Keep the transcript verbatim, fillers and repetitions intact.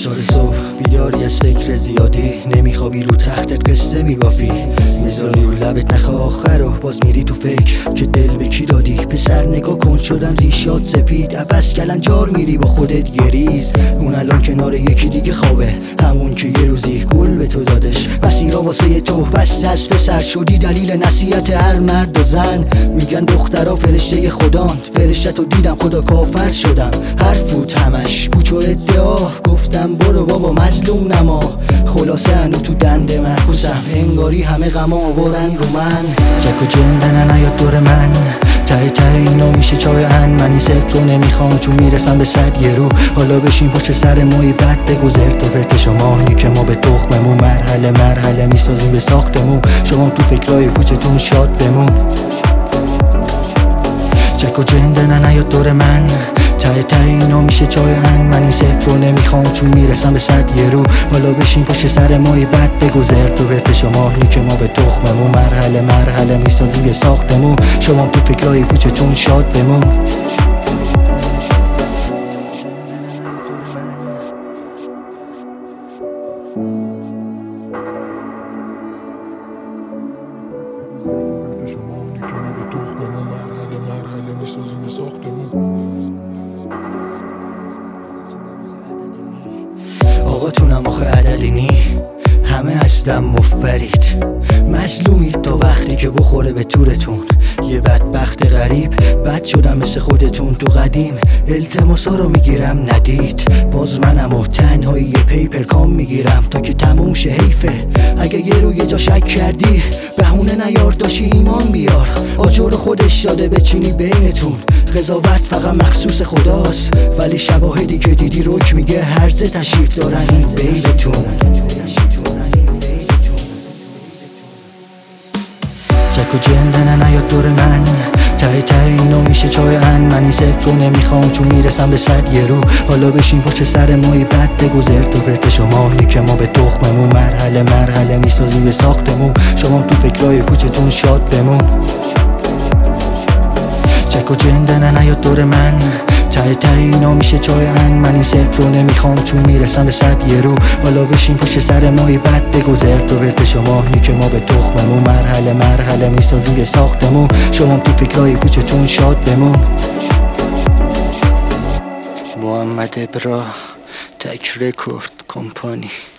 چهار صبح بیداری از فکر زیادی، نمیخوابی رو تختت قصه میبافی، میذاری رو لبت نخ آخر و باز میری تو فکر که دل به کی دادی. پسر نگاه کن شدن ریشات سفید، عبس کلنجار میری با خودت یه ریز. اون الان کنار یکی دیگه خوابه، همون که یه روزی گل به تو دادش. مسیرا واسه تو بسته از پسر شدی دلیل نصیحت هر مرد و زن. میگن دخترا فرشته خدان، فرشته‌تو دیدم خدا کافر شدم. هر فوت همش پوچ و ادعا، گفتم برو بابا مظلوم نما. خلاصه هنو تو دند محبوسم، انگاری همه غما آورن رو من. چک و جندن نیاد دور من، ته ته اینو میشه چای ان. من این صفر رو نمیخوام چون میرسم به صد یه رو. حالا بشین پشت سر مای بد بگذر تو پرت شماهی که ما به تخممون. مرحله مرحله میسازیم به ساختمون، شما تو فکرای پوچتون شاد بمون. چک و جندن نیاد دور من، ته ته اینو میشه چای ان. من این صفر رو نمیخوام چون میرسم به صد یه رو. حالا بشین پشت سر مای بد بگذر تو پرت شماهی که ما به تخممون. مرحله مرحله میسازیم به ساختمون، شما تو فکرای پوچتون شاد بمون. آقاتونم آخه عددی نی، همه هستم مفبرید. مظلومید تا وقتی که بخوره به تورتون. یه بدبخت غریب بد شدم مثل خودتون. تو قدیم التماسا رو میگیرم ندید، باز منم و تنهایی یه پیپر کام میگیرم تا که تموم شه. حیفه اگه یه رو یه جا شک کردی، بهونه نیار داشی ایمان بیار. آجر خودش شده بچینی بینتون، قضاوت فقط مخصوص خداست. ولی شواهدی که دیدی رک میگه هرزه تشریف دارن این بیلتون. چک و جندن نیاد دور من، ته ته اینو میشه چای ان. من این صفر رو نمیخوام چون میرسم به صد یه رو. حالا بشین پشت سر مای بد بگذر تو پرت شماهی که ما به تخممون. مرحله مرحله میسازیم به ساختمون، شما تو فکرای پوچتون شاد بمون. چک و جندن نیاد دور من، ته ته اینو میشه چای ان. من این صفر رو نمیخوام چون میرسم به صد یه رو. حالا بشین پشت سر مای بد بگذر تو پرت شماهی که ما به تخممون. مرحله مرحله میسازیم به ساختمون، شما تو فکرای پوچتون شاد بمون. محمد ابراه، تک رکورد کمپانی.